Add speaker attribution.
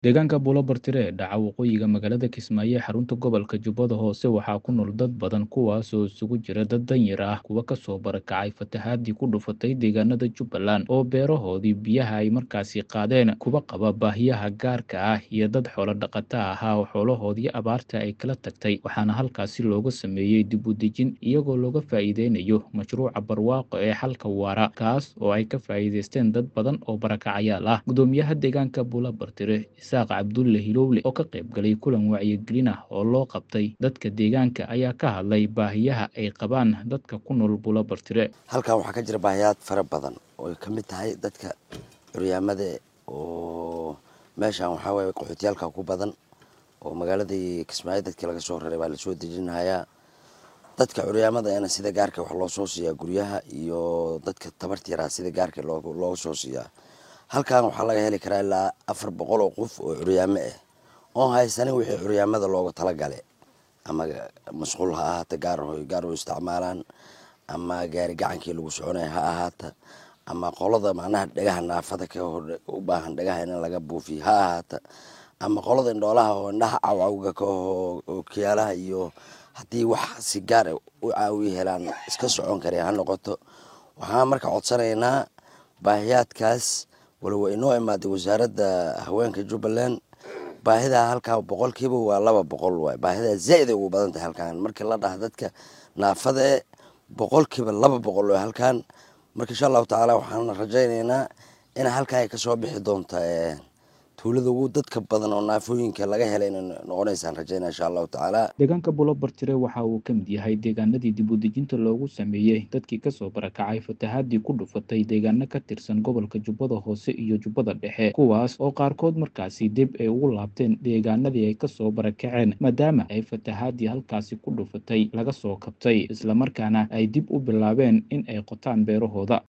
Speaker 1: Deegaanka Buulo Bartire ee dhaca waqooyiga magaalada Kismaayo ee xarunta gobolka Jubbada Hoose waxaa ku nool dad badan kuwaas oo isugu jira dad danyar ah, kuwa ka soo barakacay fatahaadii ku dhufatay deegaanada Jubbaland oo beerahoodii biyaha ay markaasi qaadeen, kuwa qaba baahiyaha gaarka ah iyo dad xoolo dhaqato ahaa oo xoolahoodii abaarta ay kala tagtay, waxaana halkaasi looga sameeyey dib u dejin iyagoo looga faa'iideynayo mashruuca barwaaqo ee xalka waara, kaas oo ay ka faa'iideysteen dad badan oo barakacayaal ah. Gudoomiyaha deegaanka Buulo Bartire Isaaq Cabdulle Hilowle oo ka qayb galay kulan wacyigelin ah oo loo qabtay dadka deegaanka ayaa ka hadlay baahiyaha ay qabaan dadka ku nool Buulo Bartire.
Speaker 2: halkan waxaa ka jira baahiyaad fara badan oo ay ka mid tahay dadka curyaamada oo meeshan waxaa waaye qaxootiyaalka ku badan oo magaaladii Kismaayo dadkii laga soo raray baa la soo dejinayaa. dadka curyaamada ana sida gaarka wax loo soo siiyaa guryaha iyo dadka tabarta yaraa sida gaarka looga soo siiyaa. halkan waxaa laga heli karaa ilaa 400 oo qof oo curyaamo ah oo haysanin wixii curyaamada looga talagalay, ama masquul ha ahaato gaar oo isticmaalaan, ama gaari gacankii lagu soconay ha ahaato, ama qolada macnaha dhagaha naafada ka hor u baahan dhagaha in laga buufiyo ha ahaato, ama qolada indhoolaha oo indhaha cawcawga ka oo kiyaalaha iyo haddii wax si gaar ah u caawiyo helaan iska socon kareen ha noqoto. waxaan marka codsanaynaa baahiyaadkaas walow inoo imaaday wasaaradda haweenka Jubbaland. baahida halkaa boqolkiiba waa 200 waay. baahida zaid ugu badan tahay halkan markii la dhaho dadka naafada boqolkiiba 200 waay halkan. marka insha Allah taala waxaan rajaynaynaa in halkaa ay ka soo bixi doonto tuulada ugu dadka badan oo naafooyinka laga helay in noqonaysaan rajaynaa insha Allah taala.
Speaker 1: Deegaanka Buulo Bartire waxa uu ka mid yahay deegaanadii dib u dejinta loogu sameeyey dadkii ka soo barakacay fatahaadii ku dhufatay deegaano ka tirsan gobolka Jubbada Hoose iyo Jubbada Dhexe, kuwaas oo qaarkood markaasi dib ay ugu laabteen deegaanadii ay ka soo barakaceen maadaama ay fatahaadii halkaasi ku dhufatay laga soo kabtay, isla markaana ay dib u bilaabeen in ay qotaan beerahooda.